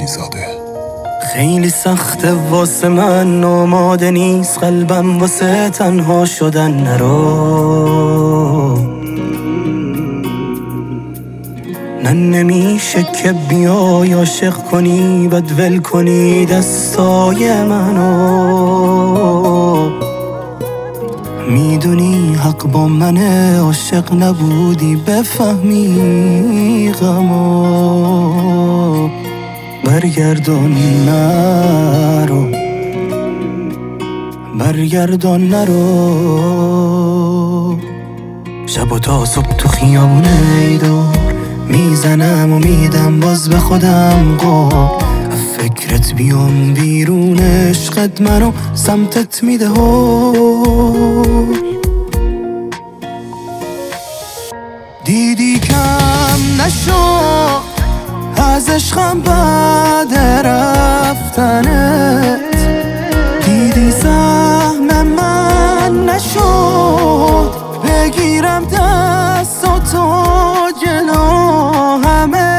علیزاده. خیلی سخته واسه من، آماده نیست قلبم واسه تنها شدن. نرو نه نمیشه که بیای عاشق کنی بعد ول کنی دستای منو. میدونی حق با منه، عاشق نبودی بفهمی غمو. برگردون نرو، برگردون نرو. شب و تا صبح تو خیابونه دور میزنم و میدم باز به خودم قول. فکرت بیام بیرون، عشقت منو سمتت میده هول. دیدی کم نشد از عشقم بعد رفتنت، دیدی سهم من نشد بگیرم دست و تو جلو همه.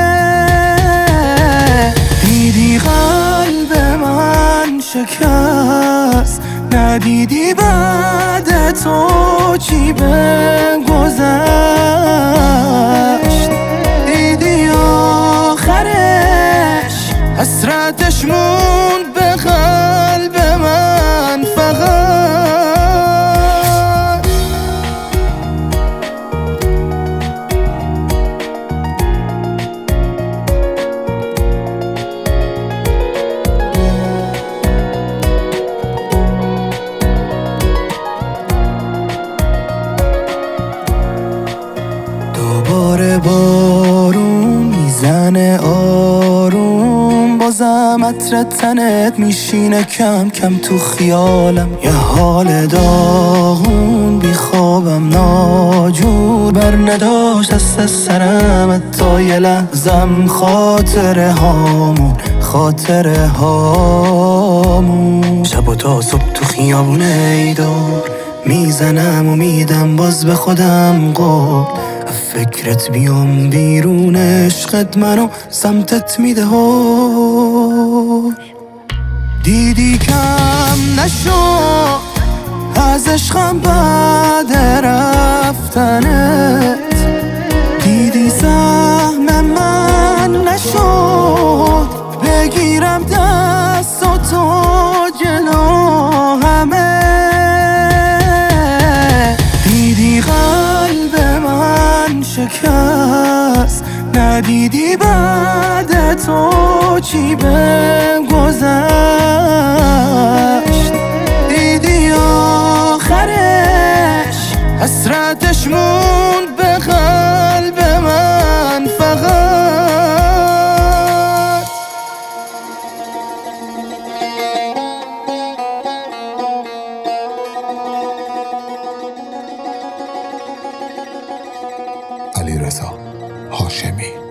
دیدی قلب من شکست، ندیدی بعد تو چی بگذشت. دیدی آخرش حسرتش موند به قلب من فقط. دوباره بارون میزنه آروم، بازم عطر تنت میشینه کم کم تو خیالم. یه حال داغون بیخوابم ناجور، بر نداشت دست سرم حتی یه لحظم. خاطره هامون شب و تا صبح تو خیابونه دور میزنم و میدم باز به خودم قول. فکرت بیام بیرون، عشقت منو سمتت میده هول. دیدی کم نشد از عشقم بعد رفتنت، دیدی سهم من نشد بگیرم دست و تو جلو همه. دیدی قلب من شکست، ندیدی بعد تو چی بگذشت. دیدی آخرش حسرتش موند به قلب من فقط. علیرضا هاشمی.